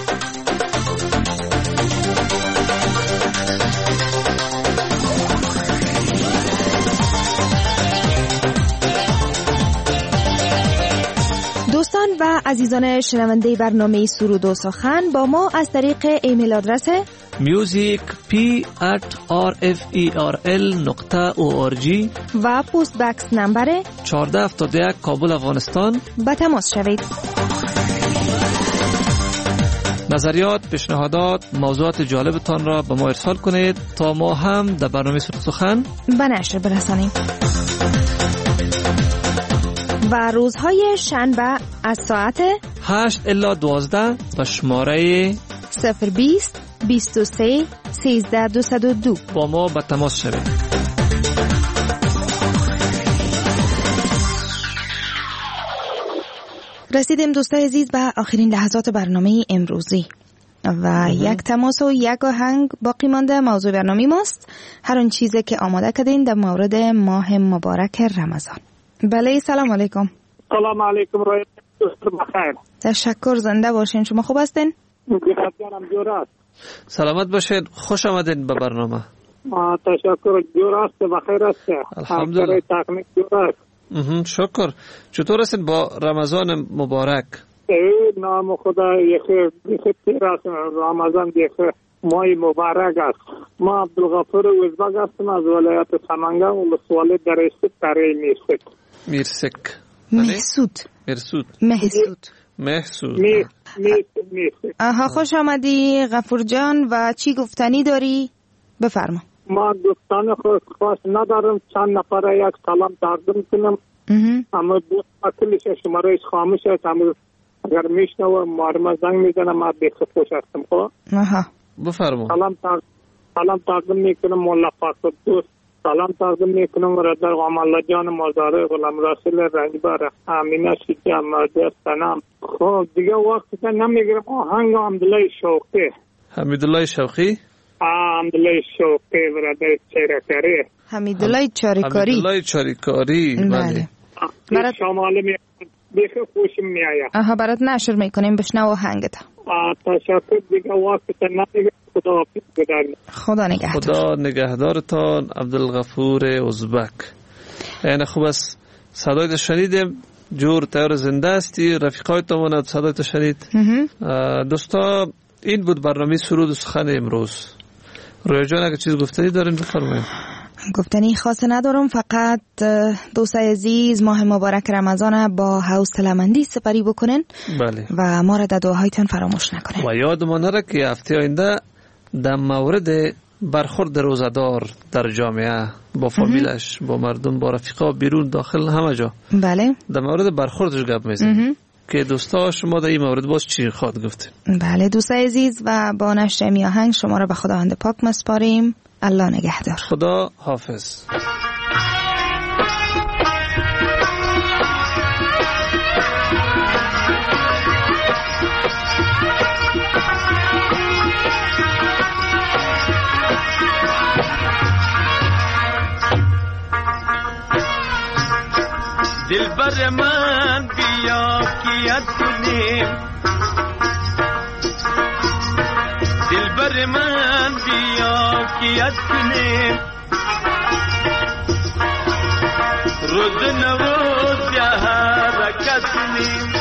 دوستان و عزیزان شنونده برنامه سرود و سخن با ما از طریق ایمیل آدرس music@rferl.org و پست بکس نمبر 1471 کابل افغانستان به تماس شوید. نظریات، پیشنهادات، موضوعات جالبتان را به ما ارسال کنید تا ما هم در برنامه سرود و سخن به نشر برسانیم. و روزهای شنبه از ساعت 8 الی 12 به شماره 020 23 13 202 با ما به تماس شوید. رسیدیم دوستای عزیز به آخرین لحظات برنامه امروزی و یک تماس و یک آهنگ باقی مانده. موضوع برنامه ماست هر آن چیزی که آماده کردین در مورد ماه مبارک رمضان. بله، سلام علیکم. سلام علیکم، روی بخیر. تشکر، زنده باشین. شما خوب هستین؟ جانم جور است. سلامت باشین، خوش آمدین به برنامه. تشکر، جور است، بخیر است. الحمدلله. تکنیک جور است. شکر. چطور هستین با رمضان مبارک؟ نام خدا یک تیر است. رمضان یک ماه مبارک است. ما عبدالغفور وزبگ هستم از ولایت سمنگان ولسوالی درشت تره میرسک. محسود. آها، خوش آمدی غفور جان. و چی گفتنی داری؟ بفرما. ما گفتن خاص ندارم، چند نفر یک سلام تقدیم کنم. اما دوست اکلش شمارهش خاموش است، اما اگر میشنوه ما زنگ میزنم. ما بیخ خوش هستم. خب بفرما. سلام تقدیم میکنم مولا فاصل دوست. سلام تقدیم میکنم رادر غمالله جان مزاره، غلام رسول رنجبر، امینه شیجه، مرده سنم. خب دیگه وقتی که نمیگیرم. آهنگ حمدالله شوقی. حمیدالله شوقی؟ حمدالله شوقی برادر چریکاری. حمیدالله چریکاری. بله. برات شمالی بیخ خوشم میآید. آها، برات نشر میکنیم، بشنو آهنگت. تشکر. دیگه وقتی که نمیگیرم. خدا نگهدارتان عبدالغفور ازبک. یعنی خوب است صدایت شنیدیم، جور تیار زنده استی، رفیقای تامون صدایت شنید. دوستا این بود برنامه سرود و سخن امروز. رویا جان اگه چیز گفتنی دارین بفرمایید. گفتنی خاص ندارم، فقط دوستای عزیز ماه مبارک رمضان با حوصله‌مندی سپری بکنن. بله. و ما را در دعاهایتان فراموش نکنین. و یادمان نره که هفته آینده در مورد برخورد روزدار در جامعه با فامیلش، با مردم، با رفیقا، بیرون، داخل، همه جا، بله، در مورد برخوردش گپ میزنیم که دوستا شما در این مورد باز چی خواهد گفت؟ بله دوستای عزیز، و با نشر می آهنگ شما را به خداوند پاک مسپاریم. الله نگهدار. خدا حافظ. دلبر من بیا کیت کنیم، دلبر من بیا کیت کنیم، روز نوروز بیا حرکت کنیم،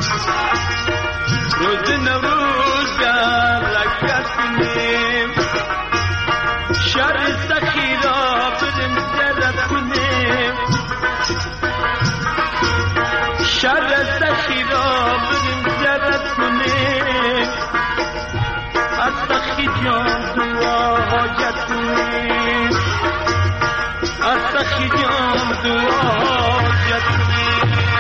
روز نوروز بیا حرکت کنیم، شر سخی را بریم زیارت کنیم، شر سخی را بریم زیارت کنیم، از سخی جان دعا حاجت کنیم، از سخی جان دعا حاجت کنیم.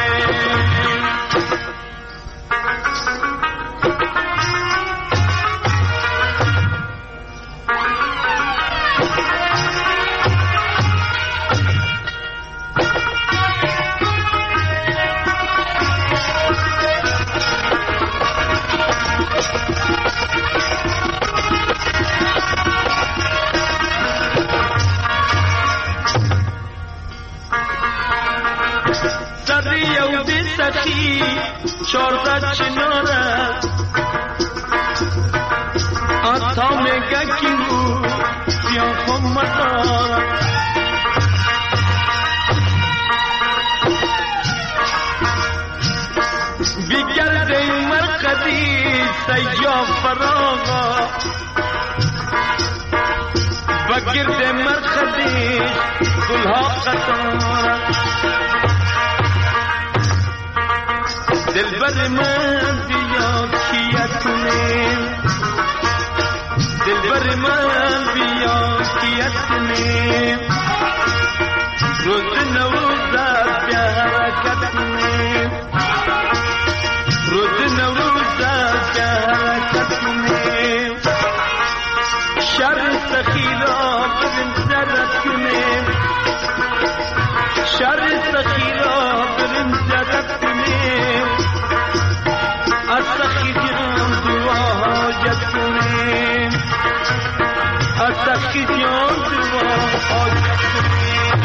سخی چارده چنار است آتا میگه که او سیاه مدار بگرده مرقدی سیاه فراغا بگرده مرقدی گلها قطار دلبر من بیا کیت کنیم، دلبر من بیا کیت کنیم، روز نوروز بیا حرکت کنیم، روز نوروز بیا حرکت کنیم، شر سخی را بریم زیارت کنیم، شر سخی را بریم زیارت کنیم، از سخی جان دعا حاجت کنیم، از سخی جان دعا حاجت کنیم.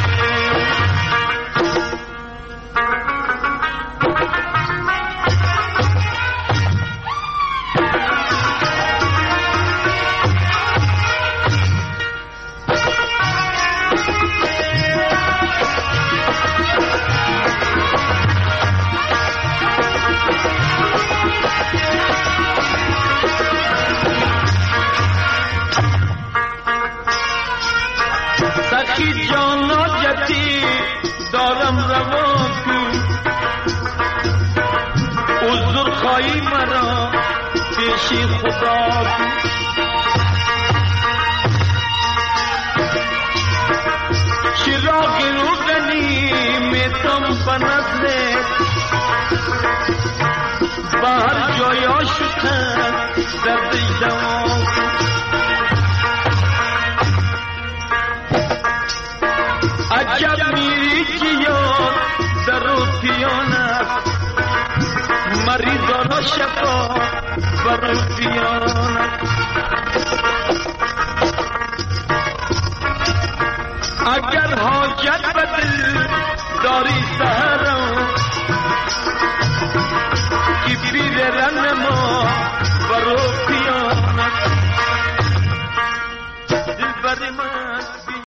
سخی جان حاجتی دارم روا کن، عذر خواهی مرا پیش خدا کن، چراغ روغنی میتم بنزله به هر جای آشکن دردش دوا کن، عجب میری جیان در و پیان است، مریضان را شفا بر پیان است، اگر حاجت به دل داری سهرم که پیر رن ما بر پیان است، دلبر من